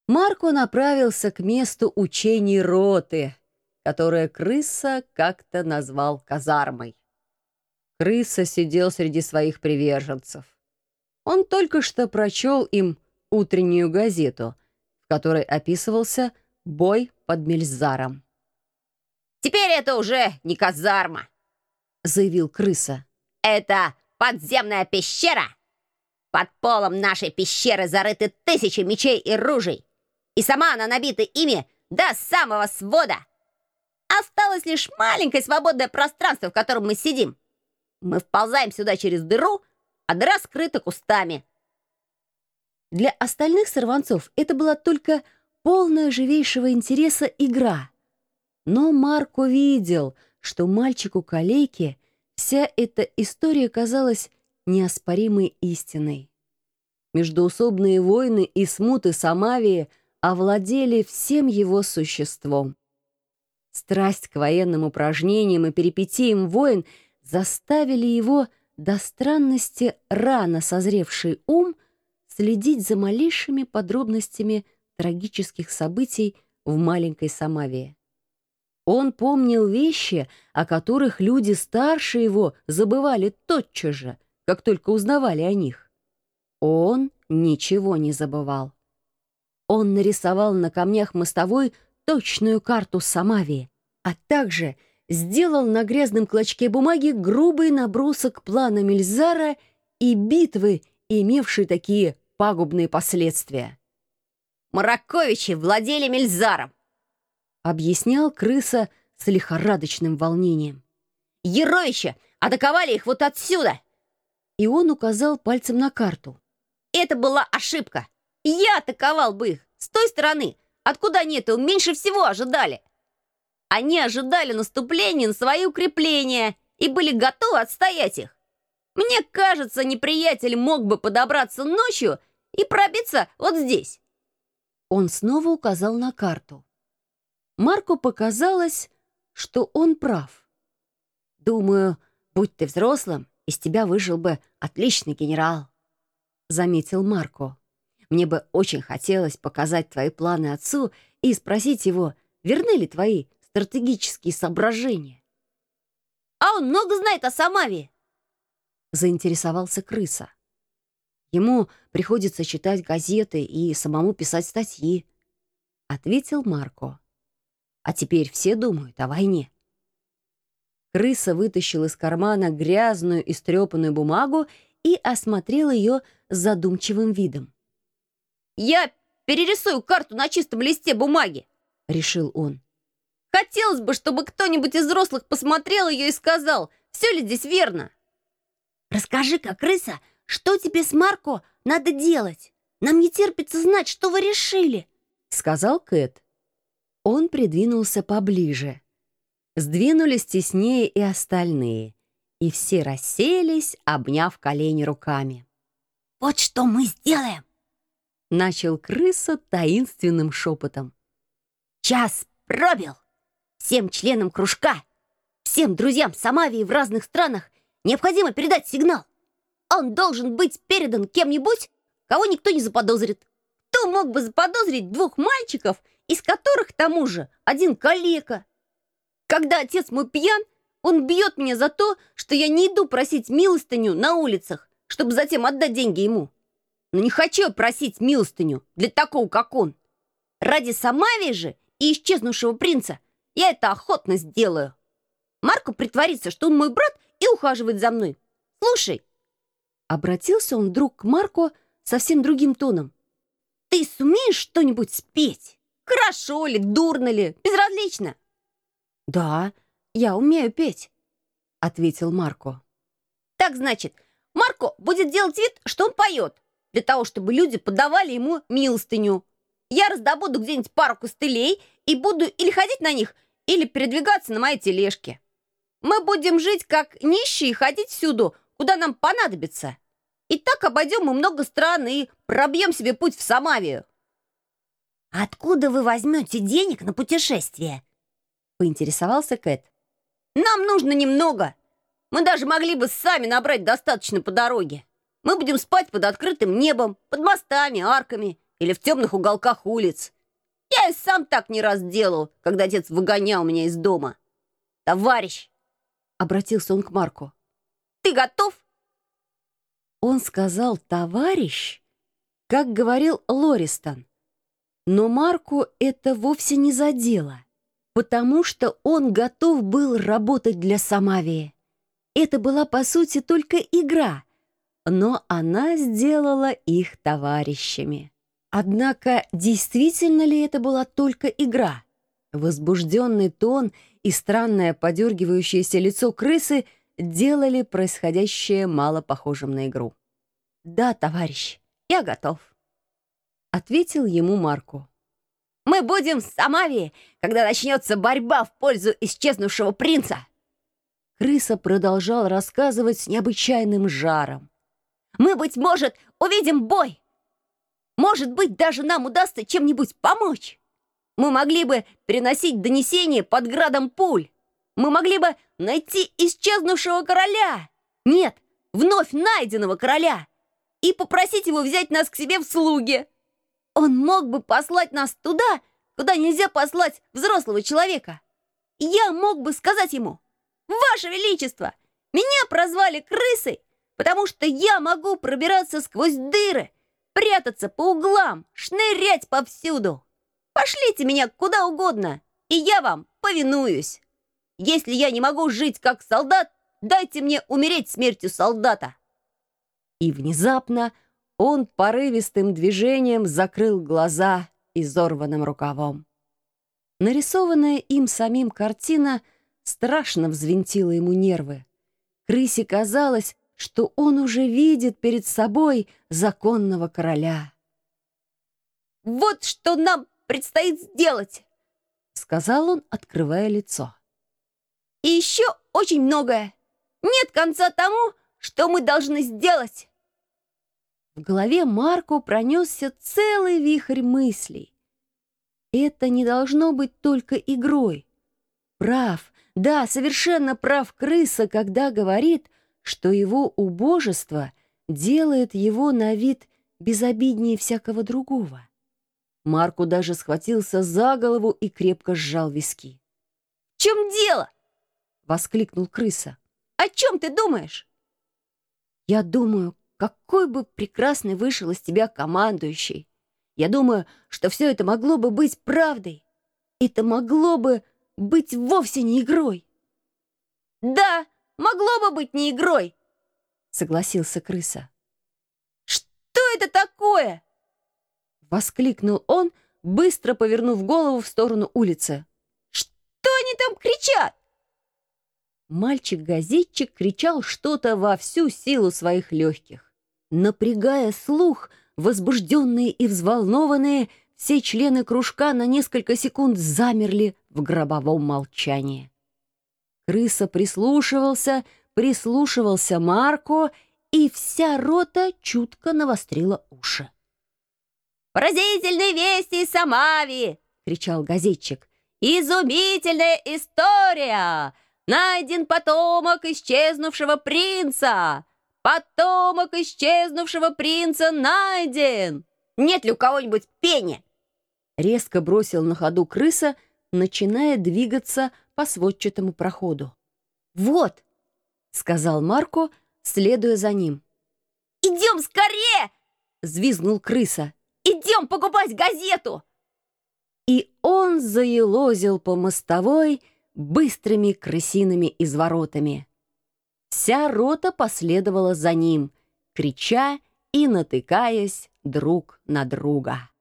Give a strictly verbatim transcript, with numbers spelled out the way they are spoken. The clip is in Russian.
Марко направился к месту учений роты, которое крыса как-то назвал казармой. Крыса сидел среди своих приверженцев. Он только что прочел им утреннюю газету, в которой описывался бой под Мельзаром. «Теперь это уже не казарма», — заявил крыса. «Это подземная пещера. Под полом нашей пещеры зарыты тысячи мечей и ружей, и сама она набита ими до самого свода. Осталось лишь маленькое свободное пространство, в котором мы сидим. Мы вползаем сюда через дыру, а дыра скрыта кустами». Для остальных сорванцов это была только полная живейшего интереса игра. Но Марко видел, что мальчику-калеке вся эта история казалась неоспоримой истиной. Междоусобные войны и смуты Самавии овладели всем его существом. Страсть к военным упражнениям и перипетиям войн заставили его до странности рано созревший ум следить за малейшими подробностями трагических событий в маленькой Самавии. Он помнил вещи, о которых люди старше его забывали тотчас же, как только узнавали о них. Он ничего не забывал. Он нарисовал на камнях мостовой точную карту Самавии, а также сделал на грязном клочке бумаги грубый набросок плана Мельзара и битвы, имевшей такие пагубные последствия. «Мараковичи владели Мельзаром», — объяснял крыса с лихорадочным волнением. «Яровичи атаковали их вот отсюда!» И он указал пальцем на карту. «Это была ошибка. Я атаковал бы их с той стороны, откуда они этого меньше всего ожидали. Они ожидали наступления на свои укрепления и были готовы отстоять их. Мне кажется, неприятель мог бы подобраться ночью и пробиться вот здесь». Он снова указал на карту. Марку показалось, что он прав. «Думаю, будь ты взрослым, из тебя выжил бы отличный генерал», — заметил Марко. «Мне бы очень хотелось показать твои планы отцу и спросить его, верны ли твои стратегические соображения». «А он много знает о Самавии?» — заинтересовался крыса. «Ему приходится читать газеты и самому писать статьи», — ответил Марко. «А теперь все думают о войне». Крыса вытащил из кармана грязную истрепанную бумагу и осмотрел ее с задумчивым видом. «Я перерисую карту на чистом листе бумаги», — решил он. «Хотелось бы, чтобы кто-нибудь из взрослых посмотрел ее и сказал, все ли здесь верно». «Расскажи-ка, крыса, что тебе с Марко надо делать? Нам не терпится знать, что вы решили», — сказал Кэт. Он придвинулся поближе. Сдвинулись теснее и остальные, и все расселись, обняв колени руками. «Вот что мы сделаем», — начал крыса таинственным шепотом. «Час пробил. Всем членам кружка, всем друзьям Самавии в разных странах необходимо передать сигнал. Он должен быть передан кем-нибудь, кого никто не заподозрит. Кто мог бы заподозрить двух мальчиков, из которых, к тому же, один калека? Когда отец мой пьян, он бьет меня за то, что я не иду просить милостыню на улицах, чтобы затем отдать деньги ему. Но не хочу я просить милостыню для такого, как он. Ради Самавии же и исчезнувшего принца я это охотно сделаю. Марко притворится, что он мой брат, и ухаживает за мной. Слушай». Обратился он вдруг к Марко совсем другим тоном. «Ты сумеешь что-нибудь спеть? Хорошо ли, дурно ли, безразлично?» «Да, я умею петь», — ответил Марко. «Так значит, Марко будет делать вид, что он поет, для того, чтобы люди подавали ему милостыню. Я раздобуду где-нибудь пару костылей и буду или ходить на них, или передвигаться на моей тележке. Мы будем жить как нищие и ходить всюду, куда нам понадобится. И так обойдем мы много стран и пробьем себе путь в Самавию». «Откуда вы возьмете денег на путешествие?» — поинтересовался Кэт. «Нам нужно немного. Мы даже могли бы сами набрать достаточно по дороге. Мы будем спать под открытым небом, под мостами, арками или в темных уголках улиц. Я и сам так не раз делал, когда отец выгонял меня из дома. Товарищ, — обратился он к Марку, — ты готов? Он сказал «товарищ», как говорил Лористон. Но Марку это вовсе не задело, потому что он готов был работать для Самавии. Это была, по сути, только игра, но она сделала их товарищами. Однако, действительно ли это была только игра? Возбужденный тон и странное подергивающееся лицо крысы делали происходящее мало похожим на игру. «Да, товарищ, я готов», — ответил ему Марко. «Мы будем в Самавии, когда начнется борьба в пользу исчезнувшего принца!» Крыса продолжал рассказывать с необычайным жаром. «Мы, быть может, увидим бой! Может быть, даже нам удастся чем-нибудь помочь! Мы могли бы переносить донесения под градом пуль! Мы могли бы найти исчезнувшего короля! Нет, вновь найденного короля! И попросить его взять нас к себе в слуги! Он мог бы послать нас туда, куда нельзя послать взрослого человека! Я мог бы сказать ему: «Ваше Величество, меня прозвали крысой, потому что я могу пробираться сквозь дыры, прятаться по углам, шнырять повсюду. Пошлите меня куда угодно, и я вам повинуюсь. Если я не могу жить как солдат, дайте мне умереть смертью солдата». И внезапно он порывистым движением закрыл глаза изорванным рукавом. Нарисованная им самим картина страшно взвинтила ему нервы. Крысе казалось, что он уже видит перед собой законного короля. «Вот что нам предстоит сделать», — сказал он, открывая лицо. «И еще очень многое. Нет конца тому, что мы должны сделать». В голове Марко пронесся целый вихрь мыслей. Это не должно быть только игрой. Прав, да, совершенно прав крыса, когда говорит, что его убожество делает его на вид безобиднее всякого другого. Марко даже схватился за голову и крепко сжал виски. «В чем дело?» — воскликнул крыса. «О чем ты думаешь?» «Я думаю, какой бы прекрасный вышел из тебя командующий. Я думаю, что все это могло бы быть правдой. Это могло бы быть вовсе не игрой». «Да, могло бы быть не игрой», — согласился крыса. «Что это такое?» — воскликнул он, быстро повернув голову в сторону улицы. «Что они там кричат?» Мальчик-газетчик кричал что-то во всю силу своих легких. Напрягая слух, возбужденные и взволнованные, все члены кружка на несколько секунд замерли в гробовом молчании. Крыса прислушивался, прислушивался Марко, и вся рота чутко навострила уши. «Поразительные вести из Самавии!» — кричал газетчик. «Изумительная история! Найден потомок исчезнувшего принца! Потомок исчезнувшего принца найден! Нет ли у кого-нибудь пени?» Резко бросил на ходу крыса, начиная двигаться по сводчатому проходу. «Вот!» — сказал Марко, следуя за ним. «Идем скорее!» — взвизгнул крыса. «Идем покупать газету!» И он заелозил по мостовой быстрыми крысиными изворотами. Вся рота последовала за ним, крича и натыкаясь друг на друга.